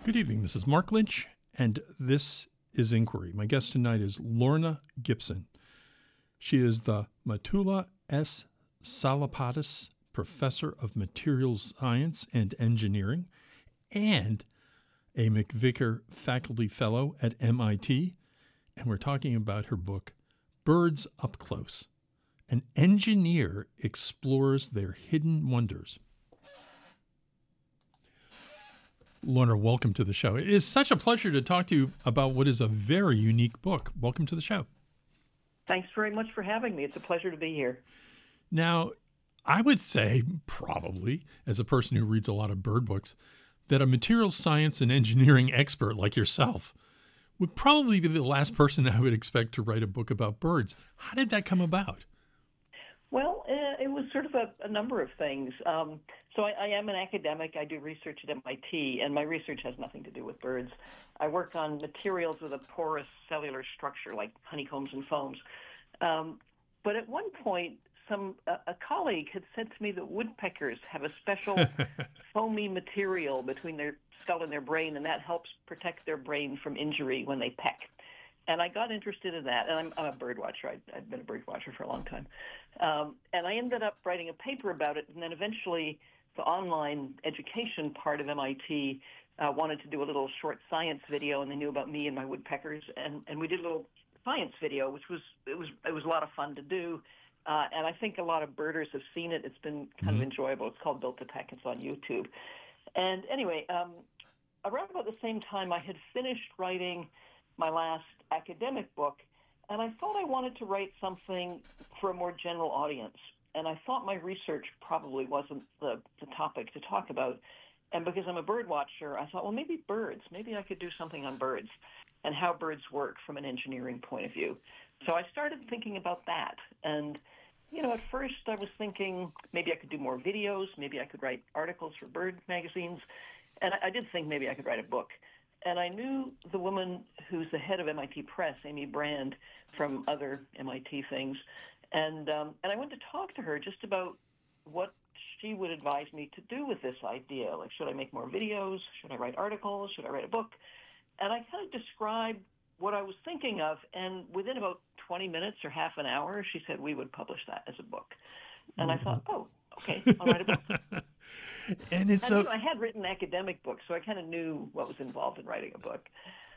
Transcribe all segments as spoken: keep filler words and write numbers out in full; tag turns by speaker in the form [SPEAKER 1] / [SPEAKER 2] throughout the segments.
[SPEAKER 1] Good evening. This is Mark Lynch, and this is Inquiry. My guest tonight is Lorna Gibson. She is the Mottula S. Salapatas Professor of Materials Science and Engineering and a McVicker Faculty Fellow at M I T. And we're talking about her book, Birds Up Close. An engineer explores their hidden wonders. Lorna, welcome to the show. It is such a pleasure to talk to you about what is a very unique book. Welcome to the show.
[SPEAKER 2] Thanks very much for having me. It's a pleasure to be here.
[SPEAKER 1] Now, I would say probably, as a person who reads a lot of bird books, that a materials science and engineering expert like yourself would probably be the last person I would expect to write a book about birds. How did that come about?
[SPEAKER 2] Well, uh, it was sort of a, a number of things. Um, so I, I am an academic. I do research at M I T, and my research has nothing to do with birds. I work on materials with a porous cellular structure like honeycombs and foams. Um, but at one point, some a, a colleague had said to me that woodpeckers have a special foamy material between their skull and their brain, and that helps protect their brain from injury when they peck. And I got interested in that, and I'm, I'm a bird watcher. I, I've been a bird watcher for a long time. Um, and I ended up writing a paper about it, and then eventually the online education part of M I T uh, wanted to do a little short science video, and they knew about me and my woodpeckers, and, and we did a little science video, which was it was it was a lot of fun to do. Uh, and I think a lot of birders have seen it. It's been kind mm-hmm. of enjoyable. It's called Built to Peck. It's on YouTube. And anyway, um, around about the same time, I had finished writing my last academic book, and I thought I wanted to write something for a more general audience. And I thought my research probably wasn't the, the topic to talk about. And because I'm a bird watcher, I thought, well, maybe birds. Maybe I could do something on birds and how birds work from an engineering point of view. So I started thinking about that. And, you know, at first I was thinking maybe I could do more videos. Maybe I could write articles for bird magazines. And I, I did think maybe I could write a book. And I knew the woman who's the head of M I T Press, Amy Brand, from other M I T things. And um, and I went to talk to her just about what she would advise me to do with this idea. Like, should I make more videos? Should I write articles? Should I write a book? And I kind of described what I was thinking of. And within about twenty minutes or half an hour, she said we would publish that as a book. And I thought, oh, okay, I'll write a book.
[SPEAKER 1] And it's
[SPEAKER 2] and,
[SPEAKER 1] a...
[SPEAKER 2] you know, I had written academic books, so I kind of knew what was involved in writing a book.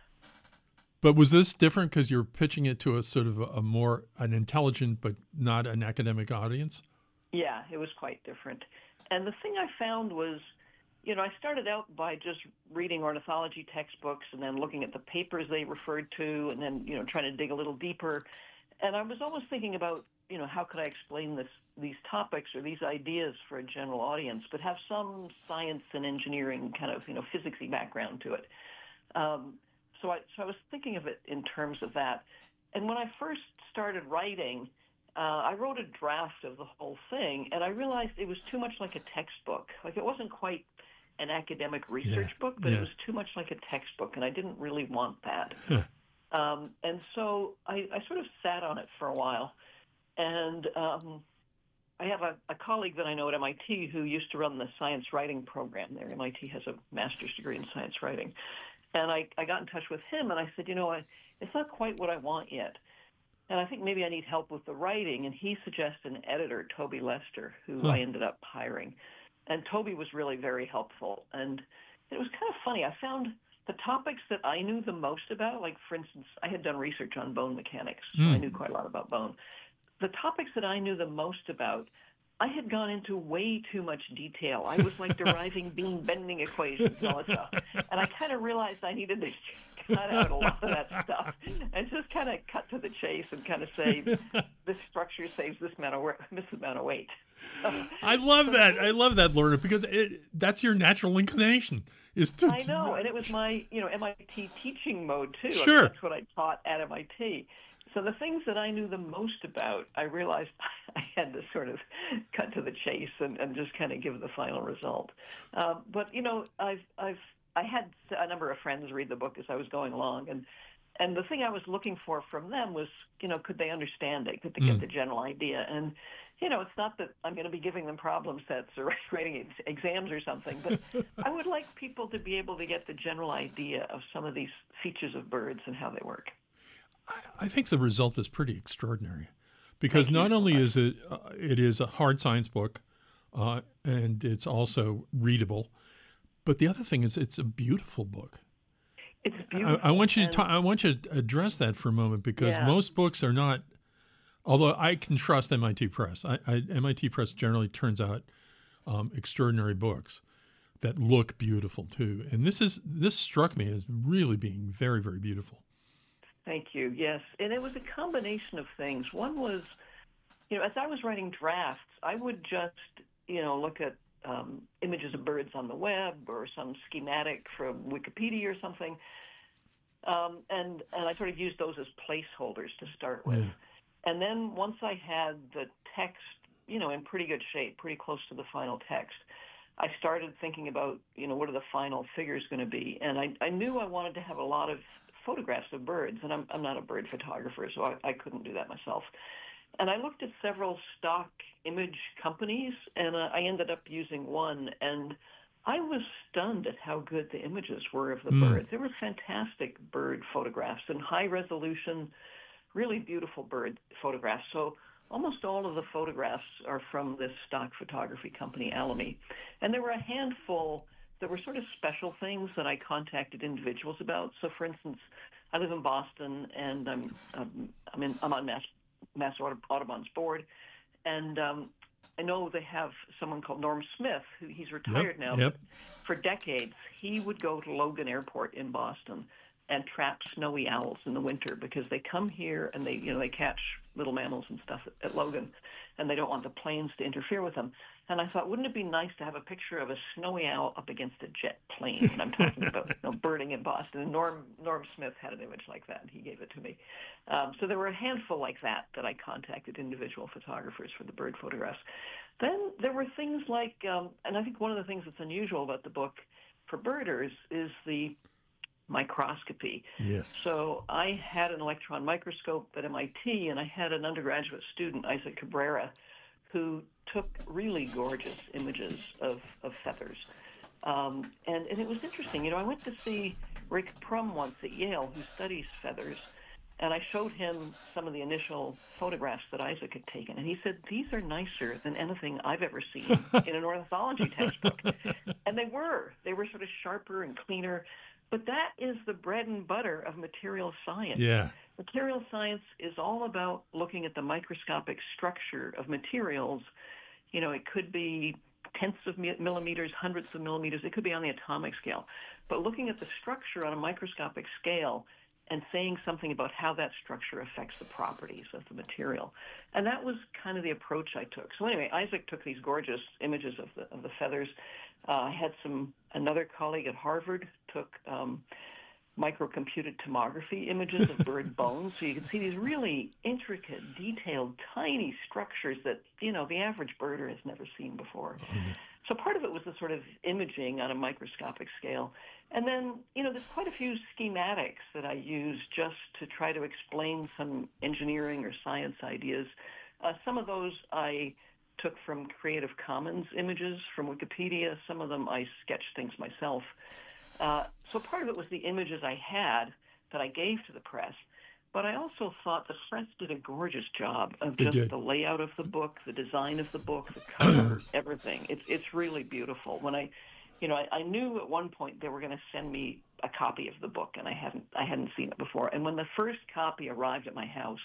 [SPEAKER 1] But was this different because you're pitching it to a sort of a, a more, an intelligent but not an academic audience?
[SPEAKER 2] Yeah, it was quite different. And the thing I found was, you know, I started out by just reading ornithology textbooks and then looking at the papers they referred to and then, you know, trying to dig a little deeper. And I was always thinking about, you know, how could I explain this, these topics or these ideas for a general audience, but have some science and engineering kind of, you know, physicsy background to it. Um, so I, so I was thinking of it in terms of that. And when I first started writing, uh, I wrote a draft of the whole thing, and I realized it was too much like a textbook. Like, it wasn't quite an academic research
[SPEAKER 1] yeah,
[SPEAKER 2] book, but
[SPEAKER 1] yeah.
[SPEAKER 2] it was too much like a textbook, and I didn't really want that.
[SPEAKER 1] Huh.
[SPEAKER 2] Um, and so I, I sort of sat on it for a while. And um, I have a, a colleague that I know at M I T who used to run the science writing program there. M I T has a master's degree in science writing. And I, I got in touch with him, and I said, you know, I, it's not quite what I want yet. And I think maybe I need help with the writing. And he suggested an editor, Toby Lester, who huh. I ended up hiring. And Toby was really very helpful. And it was kind of funny. I found the topics that I knew the most about, like, for instance, I had done research on bone mechanics, so mm. I knew quite a lot about bone. The topics that I knew the most about, I had gone into way too much detail. I was like deriving beam bending equations and all that stuff. And I kind of realized I needed to cut out a lot of that stuff and just kind of cut to the chase and kind of say, this structure saves this amount of, work, this amount of weight.
[SPEAKER 1] I love that. I love that, Lorna, because it, that's your natural inclination. Is to,
[SPEAKER 2] I know, and it was my, you know, M I T teaching mode, too.
[SPEAKER 1] Sure.
[SPEAKER 2] I mean, that's what I taught at M I T. So the things that I knew the most about, I realized I had to sort of cut to the chase and, and just kind of give the final result. Um, but, you know, I've, I've, I had a number of friends read the book as I was going along, and and the thing I was looking for from them was, you know, could they understand it? Could they
[SPEAKER 1] Mm.
[SPEAKER 2] get the general idea? And, you know, it's not that I'm going to be giving them problem sets or writing ex- exams or something, but I would like people to be able to get the general idea of some of these features of birds and how they work.
[SPEAKER 1] I, I think the result is pretty extraordinary, because
[SPEAKER 2] Thank you
[SPEAKER 1] not
[SPEAKER 2] so
[SPEAKER 1] only
[SPEAKER 2] much.
[SPEAKER 1] is it uh, it is a hard science book, uh, and it's also readable, but the other thing is it's a beautiful book.
[SPEAKER 2] It's
[SPEAKER 1] I,
[SPEAKER 2] beautiful.
[SPEAKER 1] I want you to
[SPEAKER 2] and-
[SPEAKER 1] ta- I want you to address that for a moment, because
[SPEAKER 2] Yeah.
[SPEAKER 1] most books are not. Although I can trust M I T Press, I, I, M I T Press generally turns out um, extraordinary books that look beautiful too. And this is this struck me as really being very, very beautiful.
[SPEAKER 2] Thank you. Yes. And it was a combination of things. One was, you know, as I was writing drafts, I would just, you know, look at um, images of birds on the web or some schematic from Wikipedia or something. Um, and, and I sort of used those as placeholders to start with.
[SPEAKER 1] Yeah.
[SPEAKER 2] And then once I had the text, you know, in pretty good shape, pretty close to the final text, I started thinking about, you know, what are the final figures going to be? And I, I knew I wanted to have a lot of photographs of birds, and I'm, I'm not a bird photographer, so I, I couldn't do that myself. And I looked at several stock image companies, and uh, I ended up using one, and I was stunned at how good the images were of the
[SPEAKER 1] Mm.
[SPEAKER 2] birds. They were fantastic bird photographs and high resolution, really beautiful bird photographs. So almost all of the photographs are from this stock photography company, Alamy. And there were a handful that were sort of special things that I contacted individuals about. So, for instance, I live in Boston, and I'm um, I'm, in, I'm on Mass, Mass Audubon's board, and um, I know they have someone called Norm Smith, who he's retired
[SPEAKER 1] Yep,
[SPEAKER 2] now.
[SPEAKER 1] yep.
[SPEAKER 2] But for decades, he would go to Logan Airport in Boston and trap snowy owls in the winter, because they come here and they, you know, they catch little mammals and stuff at, at Logan, and they don't want the planes to interfere with them. And I thought, wouldn't it be nice to have a picture of a snowy owl up against a jet plane when I'm talking about, you know, birding in Boston? And Norm Norm Smith had an image like that, and he gave it to me. Um, so there were a handful like that that I contacted individual photographers for the bird photographs. Then there were things like, um, and I think one of the things that's unusual about the book for birders is the microscopy.
[SPEAKER 1] Yes.
[SPEAKER 2] So I had an electron microscope at M I T, and I had an undergraduate student, Isaac Cabrera, who took really gorgeous images of, of feathers. Um, and, and it was interesting. You know, I went to see Rick Prum once at Yale, who studies feathers, and I showed him some of the initial photographs that Isaac had taken. And he said, these are nicer than anything I've ever seen in an ornithology textbook. And they were. They were sort of sharper and cleaner. But that is the bread and butter of material science.
[SPEAKER 1] Yeah.
[SPEAKER 2] Material science is all about looking at the microscopic structure of materials. You know, it could be tenths of millimeters, hundreds of millimeters. It could be on the atomic scale. But looking at the structure on a microscopic scale and saying something about how that structure affects the properties of the material. And that was kind of the approach I took. So anyway, Isaac took these gorgeous images of the of the feathers. Uh, I had some, another colleague at Harvard took um, microcomputed tomography images of bird bones. So you can see these really intricate, detailed, tiny structures that, you know, the average birder has never seen before.
[SPEAKER 1] Mm-hmm.
[SPEAKER 2] So part of it was the sort of imaging on a microscopic scale. And then, you know, there's quite a few schematics that I use just to try to explain some engineering or science ideas. Uh, some of those I took from Creative Commons images from Wikipedia. Some of them I sketched things myself. Uh, so part of it was the images I had that I gave to the press. But I also thought the press did a gorgeous job of
[SPEAKER 1] They
[SPEAKER 2] just
[SPEAKER 1] did.
[SPEAKER 2] the layout of the book, the design of the book, the cover, everything. It's it's really beautiful. When I, you know, I, I knew at one point they were going to send me a copy of the book, and I hadn't I hadn't seen it before. And when the first copy arrived at my house,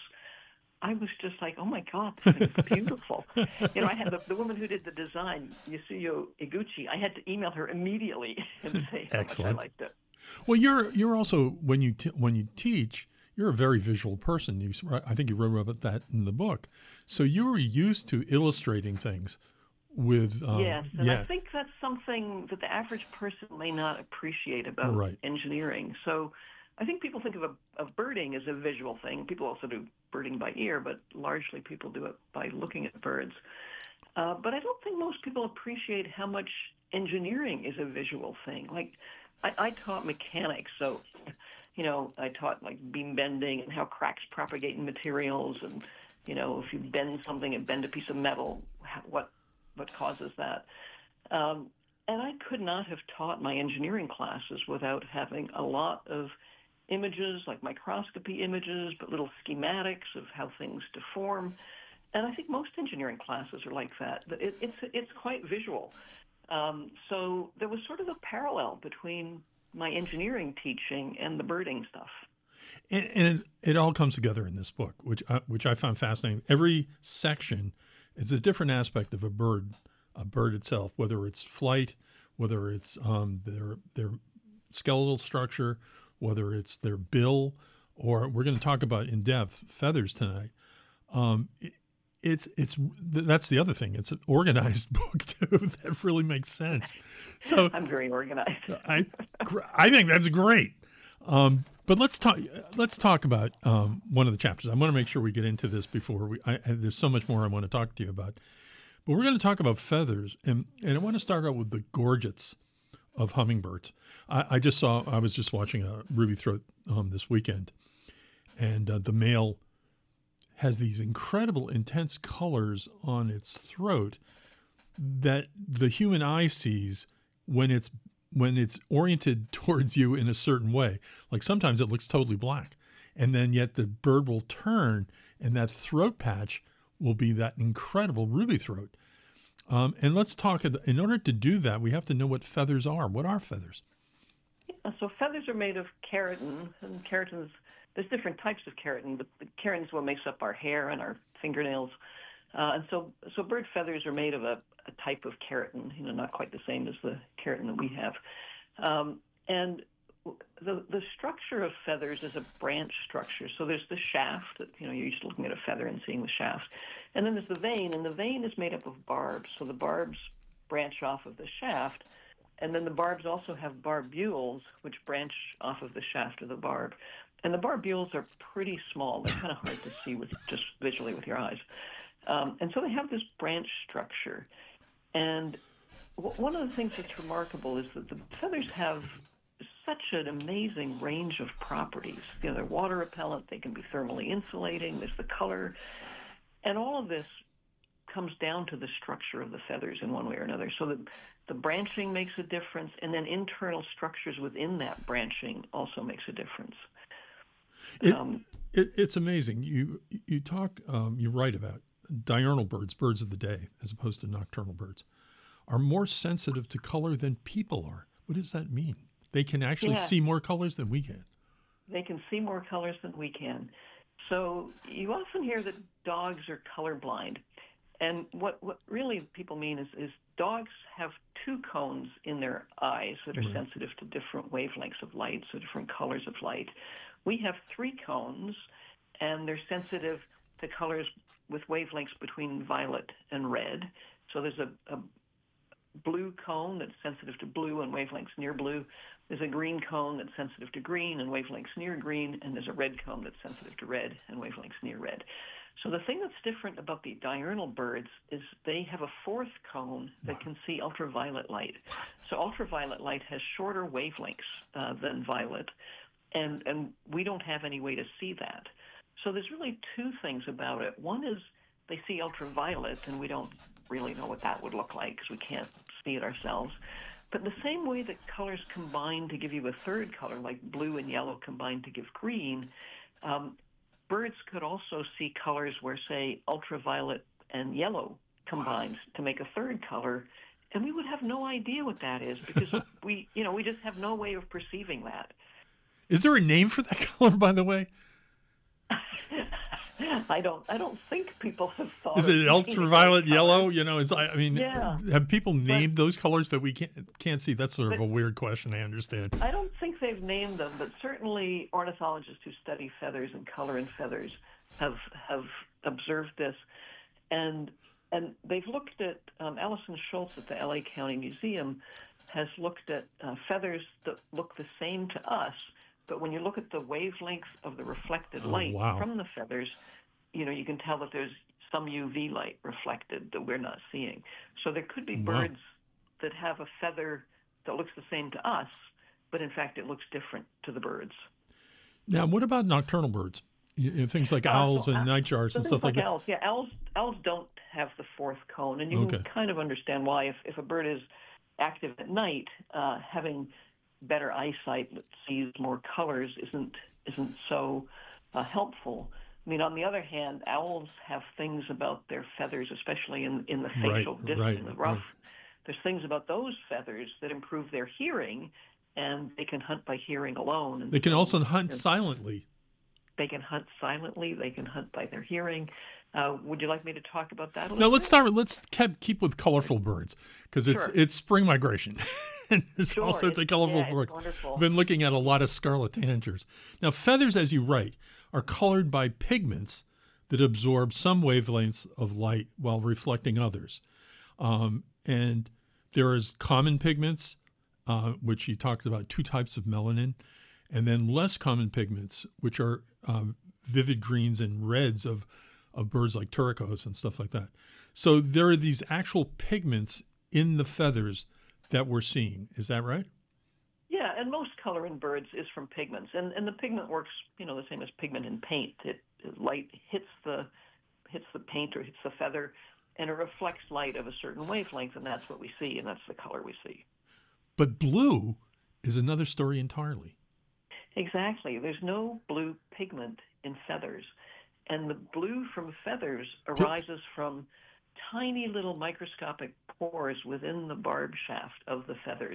[SPEAKER 2] I was just like, oh my God, this thing's beautiful. You know, I had the, the woman who did the design, Yasuyo Iguchi. I had to email her immediately and say how
[SPEAKER 1] Excellent.
[SPEAKER 2] much I liked it.
[SPEAKER 1] Well, you're you're also when you t- when you teach, you're a very visual person. You, I think you wrote about that in the book. So you're used to illustrating things with um,
[SPEAKER 2] yes, and
[SPEAKER 1] yeah,
[SPEAKER 2] I think that's something that the average person may not appreciate about
[SPEAKER 1] Right.
[SPEAKER 2] engineering. So I think people think of, a, of birding as a visual thing. People also do birding by ear, but largely people do it by looking at birds. Uh, but I don't think most people appreciate how much engineering is a visual thing. Like, I, I taught mechanics, so you know, I taught like beam bending and how cracks propagate in materials, and you know, if you bend something and bend a piece of metal, what what causes that? Um, and I could not have taught my engineering classes without having a lot of images, like microscopy images, but little schematics of how things deform. And I think most engineering classes are like that. It, it's it's quite visual. Um, so there was sort of a parallel between my engineering teaching and the birding stuff.
[SPEAKER 1] And, and it all comes together in this book, which I, which I found fascinating. Every section is a different aspect of a bird, a bird itself, whether it's flight, whether it's um, their their skeletal structure, whether it's their bill, or we're going to talk about in depth feathers tonight. Um, it, it's it's that's the other thing. It's an organized book too. That really makes sense. So
[SPEAKER 2] I'm very organized.
[SPEAKER 1] I I think that's great. Um, but let's talk. Let's talk about um, one of the chapters. I want to make sure we get into this before we. I, there's so much more I want to talk to you about. But we're going to talk about feathers, and and I want to start out with the gorgets of hummingbirds. I, I just saw. I was just watching a ruby throat um, this weekend, and uh, the male has these incredible intense colors on its throat that the human eye sees when it's when it's oriented towards you in a certain way. Like sometimes it looks totally black, and then yet the bird will turn, and that throat patch will be that incredible ruby throat. Um, and let's talk. In order to do that, we have to know what feathers are. What are feathers?
[SPEAKER 2] Yeah, so feathers are made of keratin, and keratin's there's different types of keratin, but the keratin is what makes up our hair and our fingernails. Uh, and so, so bird feathers are made of a, a type of keratin, you know, not quite the same as the keratin that we have. Um, and the the structure of feathers is a branch structure. So there's the shaft that, you know, you're used to looking at a feather and seeing the shaft. And then there's the vane, and the vane is made up of barbs. So the barbs branch off of the shaft. And then the barbs also have barbules, which branch off of the shaft of the barb. And the barbules are pretty small. They're kind of hard to see with just visually with your eyes. Um, and so they have this branch structure. And w- one of the things that's remarkable is that the feathers have such an amazing range of properties. You know, they're water repellent. They can be thermally insulating. There's the color. And all of this comes down to the structure of the feathers in one way or another. So the, the branching makes a difference, and then internal structures within that branching also makes a difference.
[SPEAKER 1] It, um, it, it's amazing. You you talk, um, you write about diurnal birds, birds of the day, as opposed to nocturnal birds, are more sensitive to color than people are. What does that mean? They can actually
[SPEAKER 2] yeah.
[SPEAKER 1] see more colors than we can.
[SPEAKER 2] They can see more colors than we can. So you often hear that dogs are colorblind. And what, what really people mean is, is dogs have two cones in their eyes that are right. sensitive to different wavelengths of light, so different colors of light. We have three cones, and they're sensitive to colors with wavelengths between violet and red. So there's a, a blue cone that's sensitive to blue and wavelengths near blue. There's a green cone that's sensitive to green and wavelengths near green, and there's a red cone that's sensitive to red and wavelengths near red. So the thing that's different about the diurnal birds is they have a fourth cone that can see ultraviolet light. So ultraviolet light has shorter wavelengths uh, than violet, and, and we don't have any way to see that. So there's really two things about it. One is they see ultraviolet, and we don't really know what that would look like because we can't see it ourselves. But the same way that colors combine to give you a third color, like blue and yellow combine to give green, um, birds could also see colors where, say, ultraviolet and yellow combines to make a third color, and we would have no idea what that is because we, you know, we just have no way of perceiving that.
[SPEAKER 1] Is there a name for that color, by the way?
[SPEAKER 2] I don't. I don't think people have thought.
[SPEAKER 1] Is it ultraviolet yellow? You know, it's. I mean,
[SPEAKER 2] yeah.
[SPEAKER 1] have people named
[SPEAKER 2] but,
[SPEAKER 1] those colors that we can't can't see? That's sort of
[SPEAKER 2] but,
[SPEAKER 1] a weird question. I understand.
[SPEAKER 2] I don't think they've named them, but certainly ornithologists who study feathers and color in feathers have have observed this, and and they've looked at. Um, Alison Schultz at the L A County Museum has looked at uh, feathers that look the same to us. But when you look at the wavelength of the reflected light
[SPEAKER 1] oh, wow.
[SPEAKER 2] from the feathers, you know, you can tell that there's some U V light reflected that we're not seeing. So there could be
[SPEAKER 1] wow.
[SPEAKER 2] birds that have a feather that looks the same to us, but in fact it looks different to the birds.
[SPEAKER 1] Now, what about nocturnal birds? You know, things like
[SPEAKER 2] Uh,
[SPEAKER 1] owls
[SPEAKER 2] so,
[SPEAKER 1] and
[SPEAKER 2] uh,
[SPEAKER 1] nightjars
[SPEAKER 2] so
[SPEAKER 1] and
[SPEAKER 2] things
[SPEAKER 1] stuff like
[SPEAKER 2] like
[SPEAKER 1] that.
[SPEAKER 2] owls, yeah, owls owls don't have the fourth cone, and you
[SPEAKER 1] Okay.
[SPEAKER 2] can kind of understand why. If if a bird is active at night, uh, having better eyesight that sees more colors isn't isn't so uh, helpful. I mean, on the other hand, owls have things about their feathers, especially in in the
[SPEAKER 1] Right,
[SPEAKER 2] facial disc,
[SPEAKER 1] right,
[SPEAKER 2] in the ruff.
[SPEAKER 1] right.
[SPEAKER 2] There's things about those feathers that improve their hearing, and they can hunt by hearing alone. And
[SPEAKER 1] They can
[SPEAKER 2] so
[SPEAKER 1] also hunt
[SPEAKER 2] you know,
[SPEAKER 1] silently.
[SPEAKER 2] they can hunt silently. They can hunt by their hearing. Uh, would you like me to talk about that a
[SPEAKER 1] Now
[SPEAKER 2] little
[SPEAKER 1] let's
[SPEAKER 2] bit?
[SPEAKER 1] start. Let's keep keep with colorful birds because it's
[SPEAKER 2] Sure.
[SPEAKER 1] it's spring migration, and there's all
[SPEAKER 2] Sure.
[SPEAKER 1] sorts
[SPEAKER 2] It's,
[SPEAKER 1] of colorful
[SPEAKER 2] yeah, it's
[SPEAKER 1] birds. I've
[SPEAKER 2] wonderful.
[SPEAKER 1] been looking at a lot of scarlet tanagers. Now feathers, as you write, are colored by pigments that absorb some wavelengths of light while reflecting others. Um, and there is common pigments, uh, which you talked about, two types of melanin, and then less common pigments, which are um, vivid greens and reds of, of birds like turquoise and stuff like that. So there are these actual pigments in the feathers that we're seeing. Is that right?
[SPEAKER 2] Yeah, and most color in birds is from pigments, and and the pigment works, you know, the same as pigment in paint. It, it light hits the hits the paint or hits the feather, and it reflects light of a certain wavelength, and that's what we see, and that's the color we see.
[SPEAKER 1] But blue is another story entirely.
[SPEAKER 2] Exactly. There's no blue pigment in feathers, and the blue from feathers arises from tiny little microscopic pores within the barb shaft of the feathers.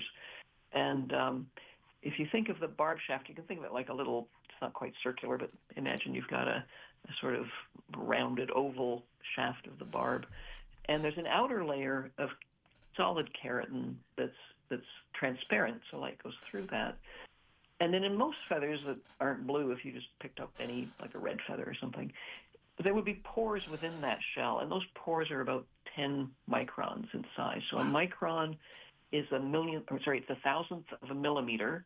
[SPEAKER 2] And um, if you think of the barb shaft, you can think of it like a little, it's not quite circular, but imagine you've got a, a sort of rounded oval shaft of the barb. And there's an outer layer of solid keratin that's that's transparent, so light goes through that. And then in most feathers that aren't blue, if you just picked up any, like a red feather or something, there would be pores within that shell, and those pores are about ten microns in size. So a micron is a million, or sorry, it's a thousandth of a millimeter.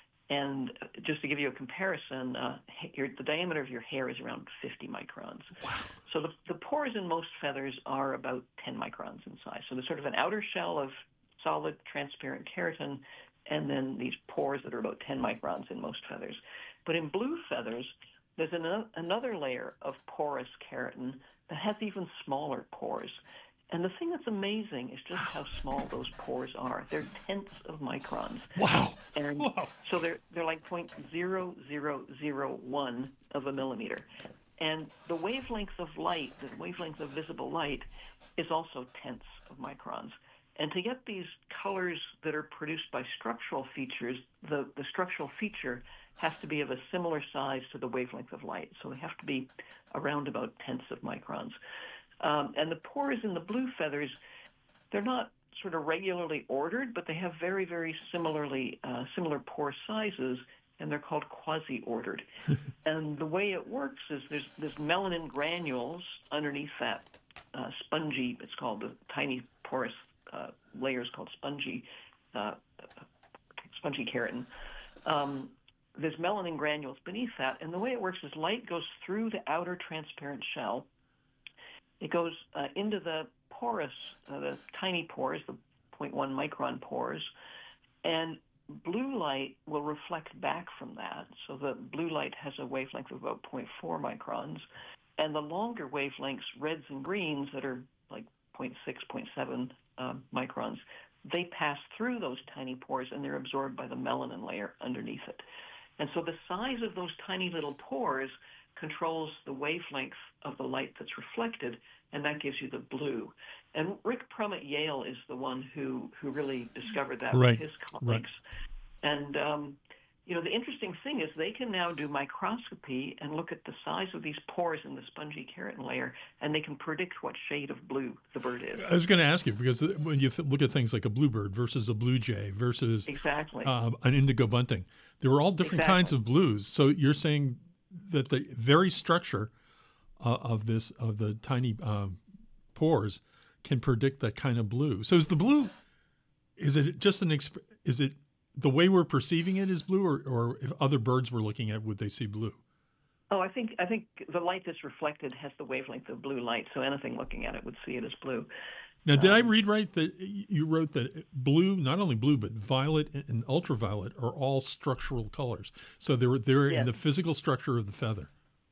[SPEAKER 2] And just to give you a comparison, uh, your, the diameter of your hair is around fifty microns.
[SPEAKER 1] Wow.
[SPEAKER 2] So the, the pores in most feathers are about ten microns in size. So there's sort of an outer shell of solid, transparent keratin, and then these pores that are about ten microns in most feathers. But in blue feathers, there's an, another layer of porous keratin that has even smaller pores. And the thing that's amazing is just how small those pores are. They're tenths of microns.
[SPEAKER 1] Wow.
[SPEAKER 2] And
[SPEAKER 1] Wow.
[SPEAKER 2] so they're they're like zero point zero zero zero one of a millimeter. And the wavelength of light, the wavelength of visible light, is also tenths of microns. And to get these colors that are produced by structural features, the, the structural feature has to be of a similar size to the wavelength of light. So they have to be around about tenths of microns. Um, and the pores in the blue feathers, they're not sort of regularly ordered, but they have very, very similarly uh, similar pore sizes, and they're called quasi-ordered. And the way it works is there's, there's melanin granules underneath that uh, spongy, it's called the tiny porous uh, layers called spongy, uh, spongy keratin. Um, there's melanin granules beneath that, and the way it works is light goes through the outer transparent shell. It goes uh, into the porous, uh, the tiny pores, the zero point one micron pores, and blue light will reflect back from that. So the blue light has a wavelength of about zero point four microns, and the longer wavelengths, reds and greens that are like zero point six, zero point seven um, microns, they pass through those tiny pores and they're absorbed by the melanin layer underneath it. And so the size of those tiny little pores controls the wavelength of the light that's reflected, and that gives you the blue. And Rick Prum at Yale is the one who, who really discovered that
[SPEAKER 1] Right,
[SPEAKER 2] with his colleagues.
[SPEAKER 1] right.
[SPEAKER 2] And, um, you know, the interesting thing is they can now do microscopy and look at the size of these pores in the spongy keratin layer, and they can predict what shade of blue the bird is.
[SPEAKER 1] I was going to ask you, because when you th- look at things like a bluebird versus a blue jay versus
[SPEAKER 2] Exactly.
[SPEAKER 1] uh, an indigo bunting, there were all different
[SPEAKER 2] Exactly.
[SPEAKER 1] kinds of blues. So you're saying that the very structure uh, of this, of the tiny um, pores, can predict that kind of blue. So is the blue, is it just an, exp- is it the way we're perceiving it is blue, or, or if other birds were looking at, would they see blue?
[SPEAKER 2] Oh, I think I think the light that's reflected has the wavelength of blue light, so anything looking at it would see it as blue.
[SPEAKER 1] Now, did I
[SPEAKER 2] Um,
[SPEAKER 1] read right that you wrote that blue, not only blue, but violet and ultraviolet are all structural colors? So they're, they're in
[SPEAKER 2] yes,
[SPEAKER 1] the physical structure of the feather.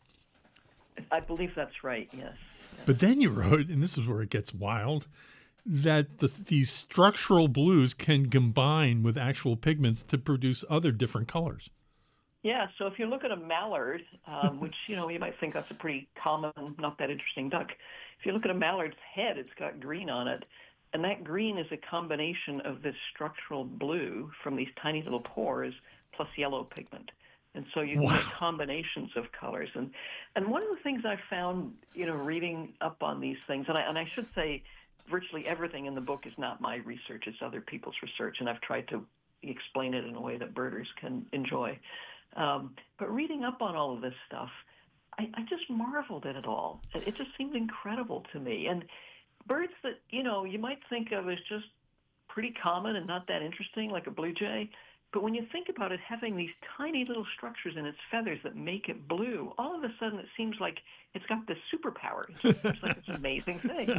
[SPEAKER 2] I believe that's right. Yes. Yes.
[SPEAKER 1] But then you wrote, and this is where it gets wild, that the, these structural blues can combine with actual pigments to produce other different colors.
[SPEAKER 2] Yeah, so if you look at a mallard, um, which, you know, you might think that's a pretty common, not that interesting duck. If you look at a mallard's head, it's got green on it. And that green is a combination of this structural blue from these tiny little pores plus yellow pigment. And so you
[SPEAKER 1] Wow.
[SPEAKER 2] get combinations of colors. And and one of the things I found, you know, reading up on these things, and I, and I should say virtually everything in the book is not my research, it's other people's research, and I've tried to explain it in a way that birders can enjoy. Um, but reading up on all of this stuff, I, I just marveled at it all. It, it just seemed incredible to me. And birds that, you know, you might think of as just pretty common and not that interesting, like a blue jay, but when you think about it having these tiny little structures in its feathers that make it blue, all of a sudden it seems like it's got this superpower. It just seems like it's an amazing thing.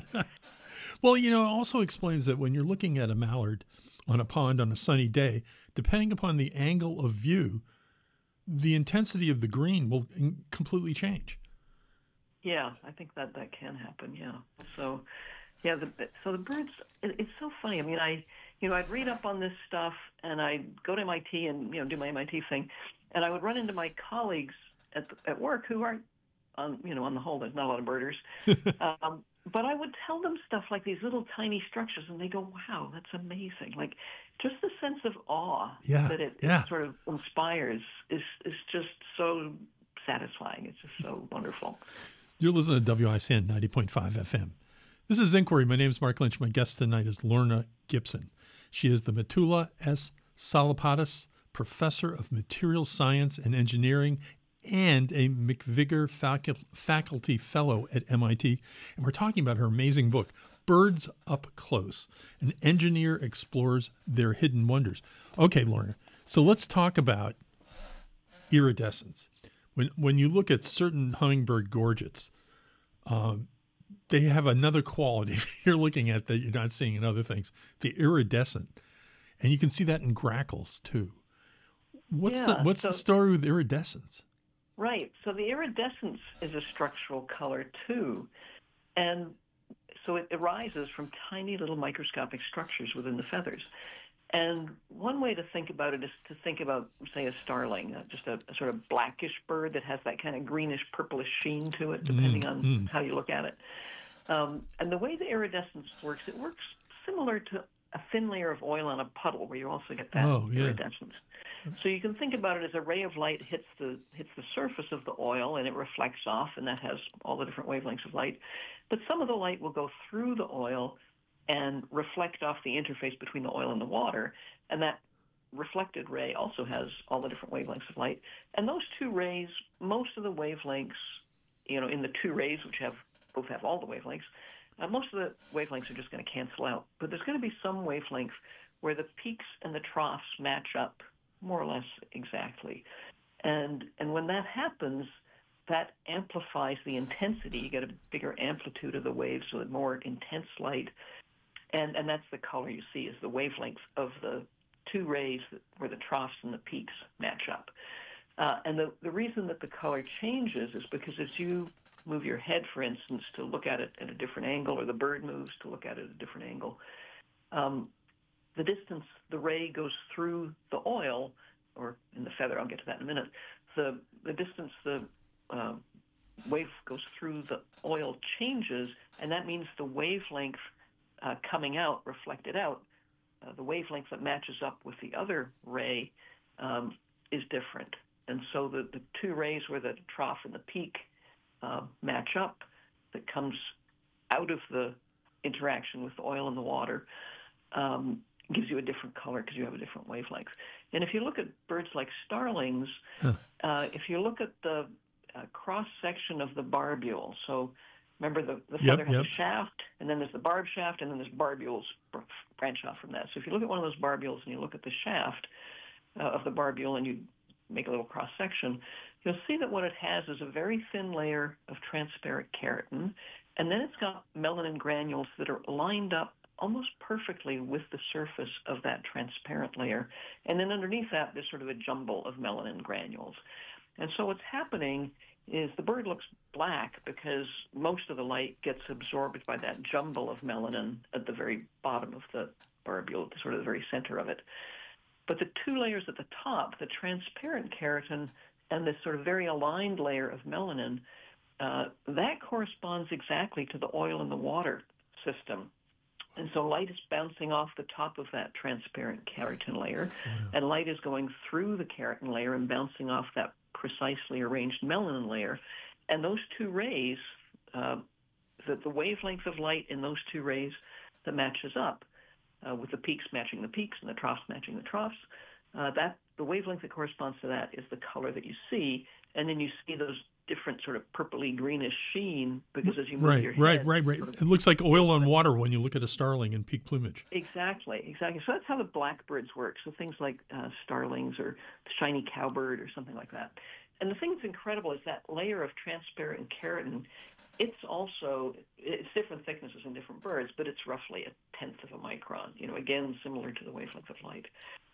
[SPEAKER 1] Well, you know, it also explains that when you're looking at a mallard on a pond on a sunny day, depending upon the angle of view, the intensity of the green will in- completely change.
[SPEAKER 2] Yeah, I think that that can happen. Yeah. So, yeah. The, so the birds, it, it's so funny. I mean, I, you know, I'd read up on this stuff, and I'd go to M I T and you know do my M I T thing, and I would run into my colleagues at at work who aren't on, you know, on the whole, there's not a lot of birders, um, but I would tell them stuff like these little tiny structures, and they go, "Wow, that's amazing!" Like just the sense of awe
[SPEAKER 1] Yeah,
[SPEAKER 2] that it,
[SPEAKER 1] yeah.
[SPEAKER 2] it sort of inspires is is just so satisfying. It's just so wonderful.
[SPEAKER 1] You're listening to W I C N ninety point five F M. This is Inquiry. My name is Mark Lynch. My guest tonight is Lorna Gibson. She is the Metula S. Salapatas Professor of Material Science and Engineering and a McVigar facu- Faculty Fellow at M I T. And we're talking about her amazing book, Birds Up Close. An engineer explores their hidden wonders. Okay, Lorna, so let's talk about iridescence. When when you look at certain hummingbird gorgets, um, they have another quality you're looking at that you're not seeing in other things, the iridescent. And you can see that in grackles too. What's
[SPEAKER 2] Yeah,
[SPEAKER 1] the what's
[SPEAKER 2] so-
[SPEAKER 1] the story with iridescence?
[SPEAKER 2] Right. So the iridescence is a structural color too. And so it arises from tiny little microscopic structures within the feathers. And one way to think about it is to think about, say, a starling, uh, just a, a sort of blackish bird that has that kind of greenish, purplish sheen to it, depending
[SPEAKER 1] Mm,
[SPEAKER 2] on
[SPEAKER 1] mm.
[SPEAKER 2] how you look at it. Um, and the way the iridescence works, it works similar to a thin layer of oil on a puddle, where you also get that
[SPEAKER 1] Oh, yeah.
[SPEAKER 2] iridescence. So you can think about it as a ray of light hits the hits the surface of the oil, and it reflects off, and that has all the different wavelengths of light. But some of the light will go through the oil and reflect off the interface between the oil and the water, and that reflected ray also has all the different wavelengths of light. And those two rays, most of the wavelengths, you know, in the two rays, which have both have all the wavelengths, uh, most of the wavelengths are just going to cancel out. But there's going to be some wavelength where the peaks and the troughs match up more or less exactly. And and when that happens, that amplifies the intensity. You get a bigger amplitude of the waves, so that more intense light. And and that's the color you see, is the wavelength of the two rays that, where the troughs and the peaks match up. Uh, and the, the reason that the color changes is because as you move your head, for instance, to look at it at a different angle, or the bird moves to look at it at a different angle, um, the distance the ray goes through the oil, or in the feather, I'll get to that in a minute, the, the distance the uh, wave goes through the oil changes, and that means the wavelength uh, coming out, reflected out, uh, the wavelength that matches up with the other ray um, is different. And so the, the two rays where the trough and the peak uh, match up, that comes out of the interaction with the oil and the water, um, gives you a different color because you have a different wavelength. And if you look at birds like starlings,
[SPEAKER 1] Huh.
[SPEAKER 2] uh, if you look at the uh, cross-section of the barbule, so remember the, the
[SPEAKER 1] Yep,
[SPEAKER 2] feather has
[SPEAKER 1] yep.
[SPEAKER 2] a shaft, and then there's the barb shaft, and then there's barbules br- branch off from that. So if you look at one of those barbules and you look at the shaft uh, of the barbule and you make a little cross-section, you'll see that what it has is a very thin layer of transparent keratin, And then it's got melanin granules that are lined up almost perfectly with the surface of that transparent layer. And then underneath that, there's sort of a jumble of melanin granules. And so what's happening is the bird looks black because most of the light gets absorbed by that jumble of melanin at the very bottom of the barbule, sort of the very center of it. But the two layers at the top, the transparent keratin and this sort of very aligned layer of melanin, uh, that corresponds exactly to the oil in the water system. And so light is bouncing off the top of that transparent keratin layer, wow. and light is going through the keratin layer and bouncing off that precisely arranged melanin layer. And those two rays, uh, the, the wavelength of light in those two rays that matches up, uh, with the peaks matching the peaks and the troughs matching the troughs, uh, that the wavelength that corresponds to that is the color that you see. And then you see those different sort of purpley greenish sheen because as you move
[SPEAKER 1] right,
[SPEAKER 2] your head,
[SPEAKER 1] right, right, right.
[SPEAKER 2] Sort of,
[SPEAKER 1] it looks like oil on water when you look at a starling in peak plumage.
[SPEAKER 2] Exactly, exactly. So that's how the blackbirds work. So things like uh, starlings or the shiny cowbird or something like that. And the thing that's incredible is that layer of transparent keratin. It's also it's different thicknesses in different birds, but it's roughly a tenth of a micron. You know, again similar to the wavelength of light.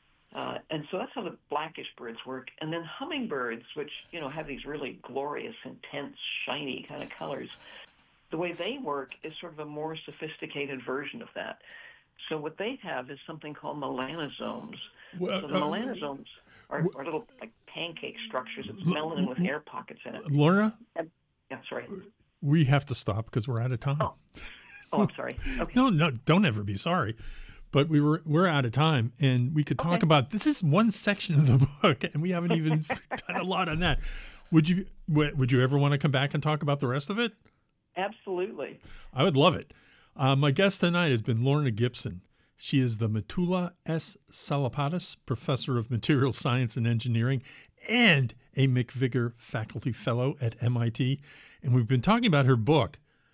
[SPEAKER 2] Uh, and so that's how the blackish birds work. And then hummingbirds, which, you know, have these really glorious, intense, shiny kind of colors, the way they work is sort of a more sophisticated version of that. So what they have is something called melanosomes. Well, so the uh, melanosomes are, are little like pancake structures. It's melanin with air pockets in it.
[SPEAKER 1] Lorna?
[SPEAKER 2] And, yeah, sorry.
[SPEAKER 1] We have to stop because we're out of time.
[SPEAKER 2] Oh, oh I'm sorry. Okay.
[SPEAKER 1] no, no, don't ever be sorry. But we were we're out of time, and we could talk
[SPEAKER 2] okay.
[SPEAKER 1] about this is one section of the book, and we haven't even done a lot on that. Would you would you ever want to come back and talk about the rest of it?
[SPEAKER 2] Absolutely.
[SPEAKER 1] I would love it. Uh, my guest tonight has been Lorna Gibson. She is the Metula S. Salapatas Professor of Material Science and Engineering and a McVicker Faculty Fellow at M I T. And we've been talking about her book.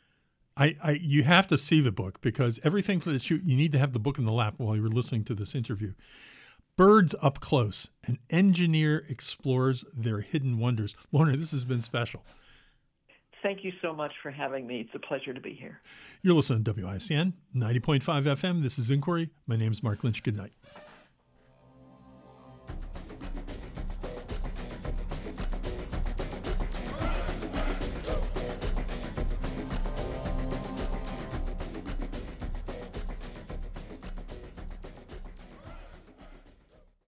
[SPEAKER 1] I, I, you have to see the book because everything that you, you need to have the book in the lap while you're listening to this interview. Birds Up Close, an engineer explores their hidden wonders. Lorna, this has been special.
[SPEAKER 2] Thank you so much for having me. It's a pleasure to be here.
[SPEAKER 1] You're listening to W I C N, ninety point five F M. This is Inquiry. My name is Mark Lynch. Good night.